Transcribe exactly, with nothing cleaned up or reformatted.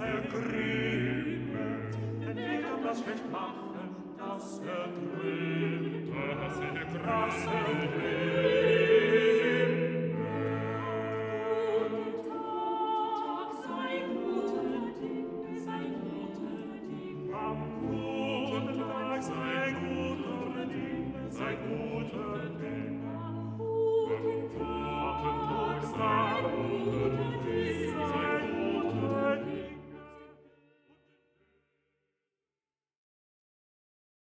ergrimmet, denn wer kann das schlecht machen, das erdrimmt, das erdrimmt, das erdrimmt. Sei guter Ding, sei guter Ding.